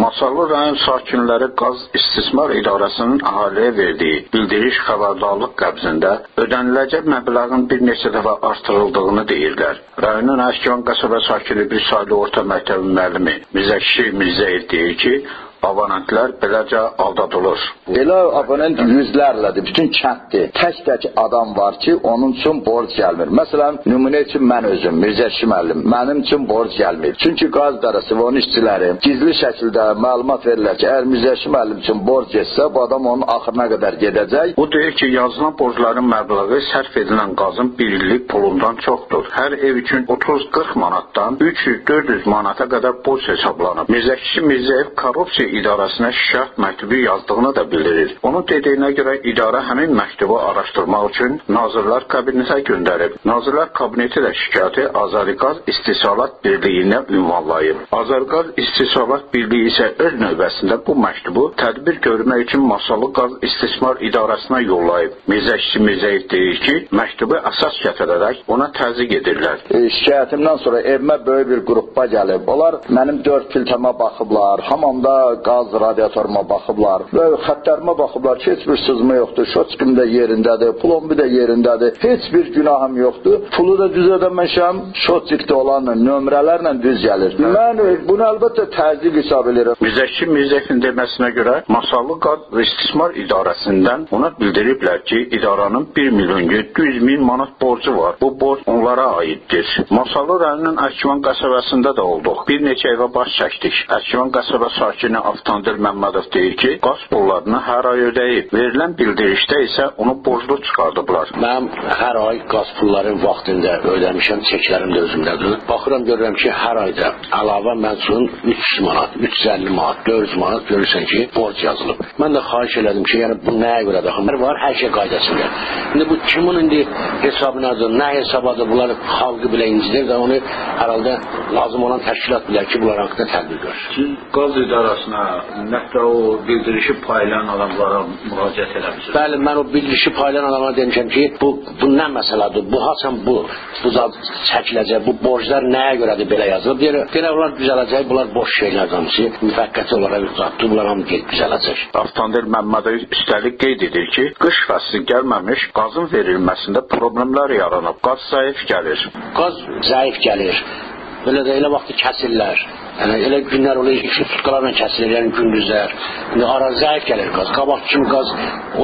Masallı rayon sakinləri Qaz İstismar İdarəsinin əhaliyə verdiyi bildiriş xəbərdarlıq qəbzində ödəniləcək məbləğin bir neçə dəfə artırıldığını deyirlər. Rayonun Əskivan qəsəbə sakini bir saylı orta məktəbin müəllimi Mirzəkişi Mirzəyev deyir ki, abonentlər beləcə aldadılır. Belə abonent yüzlərlədir, bütün kənddir. Tək adam var ki, onun üçün borc gəlmir. Məsələn, nümunə üçün mən özüm, Mirzəkişi müəllim, mənim üçün borc gəlmir. Çünki qaz idarəsi və onun işçiləri gizli şəkildə məlumat verirlər ki, əgər Mirzəkişi müəllim üçün borc getsə, bu adam onun axırına qədər gedəcək. O deyir ki, yazılan borcların məbləği sərf edilən qazın bir illik pulundan çoxdur. Hər ev üçün 30-40 manatdan 300-400 manata qədər borc hesablanıb. Mirzəkişi Mirzəyev korrupsiya idarəsinə şikayət məktubu yazdığını da bildirir. Onun dediyinə görə idarə həmin məktubu araşdırmaq üçün Nazirlər Kabinetinə göndərib. Nazirlər Kabineti də şikayəti Azəriqaz İstisalat Birliyinə ünvanlayıb. Azəriqaz İstisalat Birliyi isə öz növbəsində bu məktubu tədbir görmək üçün Masallı Qaz İstismar İdarəsinə yollayıb. Mirzəkişi Mirzəyev deyir ki, məktubu əsas gətirərək ona təzyiq edirlər. Şikayətimdən sonra evimə böyük bir qruppa gəlib. Onlar mənim 4 filtrəmə baxıblar, hamamda qaz radiatoruma baxıblar və xəttərimə baxıblar ki, heç bir sızma yoxdur, şoçkim də yerindədir, plombi də yerindədir, heç bir günahım yoxdur. Pulu da düz ödəməmişəm, şoçikdə olan nömrələrlə düz gəlir. Mən bunu əlbəttə təzyiq hesab edirəm. Mirzəkişi Mirzəyevin deməsinə görə Masallı Qaz və İstismar İdarəsindən ona bildiriblər ki, idaranın 1 milyon 700 min manat borcu var. Bu borc onlara aiddir. Masallı rayonunun Əskivan qəsəbəsində də olduq. Bir neçə evə baş çəkdik. Əskivan qəsəbə sakini Avtandir Məmmədov deyir ki, qaz pullarını hər ay ödəyib. Verilən bildirişdə isə onu borclu çıxardıblar. Mən hər ay qaz pullarını vaxtında ödəmişəm, çeklərim də özümdədir. Baxıram, görürəm ki, hər ayda əlavə mən üçün 300 manat, 350 manat, 400 manat görürsən ki, borc yazılıb. Mən də xahiş elədim ki, yəni bu nəyə görə daxil var, hər şey qaydasında. İndi bu kimin indi hesabınadır, nə hesabadır, bunlar xalqı bilə incidir və onu hər halda lazım olan təşkilat bilər ki, bunlar haqqında tədbir görür. Siz qaz idarəsinə ümumiyyətlə o bildirişi paylayan adamlara müraciət eləmişsiniz. Bəli, mən o bildirişi paylayan adamlara demişəm ki, bu nə məsələdir, bu haçan bu zad çəkiləcək, bu borclar nəyə görədir belə yazılıb. Deyirlər, bunlar düzələcək, bunlar boş şeylər hamısı, müvəqqəti olaraq zatdır, bunlar hamı düzələcək. Avtandir Məmmədov üstəlik qeyd edir ki, qış fəsli gəlməmiş qazın verilməsində problemlər yaranıb, qaz zəif gəlir. Qaz zəif gəlir. Belə də elə vaxtı kəsirlər. Yəni elə günlər olur, iki tutqalarla kəsilir, yəni gündüzlər. İndi ara zəif gəlir qaz. Qabaq kimi qaz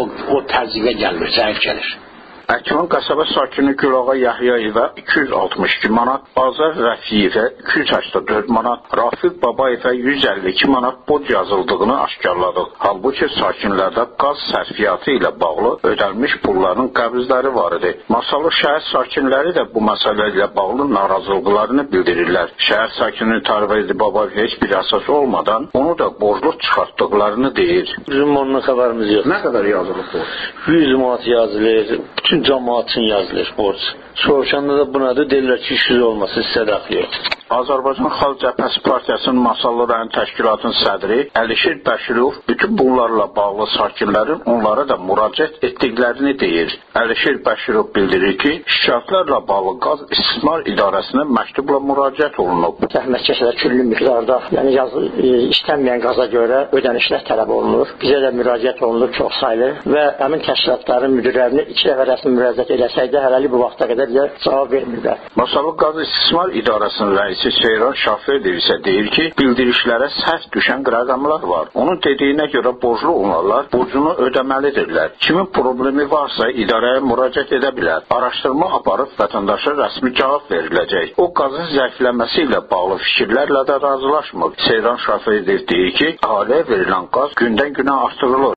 o təzyiqə gəlmir, zəif gəlir. Əkivan qəsəbə sakini Gülağa Yahyayevə 262 manat, Azər Rəfiyevə 284 manat, Rafiq Babayevə 152 manat borc yazıldığını aşkarladıq. Halbuki sakinlərdə qaz sərfiyyatı ilə bağlı ödənilmiş pulların qəbizləri var idi. Masallı şəhər sakinləri də bu məsələ ilə bağlı narazılıqlarını bildirirlər. Şəhər sakini Tarvezi Babayev heç bir əsas olmadan onu da borclu çıxartdıqlarını deyir. Bizim ondan xəbərimiz yox. Nə qədər yazılıb borc? 100 manat yazılır. Bütün cəmaət üçün yazılır borc. Soruşanda da bu nədir? Deyirlər ki, 200 olması sizə daxil yox. Azərbaycan Xalq Cəbhəsi Partiyasının Masallı rayon təşkilatının sədri Əlişir Bəşirov bütün bunlarla bağlı sakinlərin onlara da müraciət etdiklərini deyir. Əlişir Bəşirov bildirir ki, şikayətlərlə bağlı Qaz İstismar İdarəsinə məktubla müraciət olunub. Zəhmətkeşlərə küllü miqdarda, yəni istənməyən qaza görə ödənişlər tələb olunur. Bizə də müraciət olunur çox saylı və həmin təşkilatların müdürlərini 2 dəfə rəsmi müraciət eləsəkdə hələlik bu vaxta qədər bizə cavab vermirlər. Masallı Qaz İstismar İdarəsinin rəisi Seyran Şafirov isə deyir ki, bildirişlərə səhv düşən rəqəmlər var. Onun dediyinə görə borclu olanlar borcunu ödəməlidirlər. Kimin problemi varsa idarəyə müraciət edə bilər. Araşdırma aparıb vətəndaşa rəsmi cavab veriləcək. O qazın zəifləməsi ilə bağlı fikirlərlə də razılaşmır. Seyran Şafirov deyir ki, əhaliyə verilən qaz gündən günə artırılır.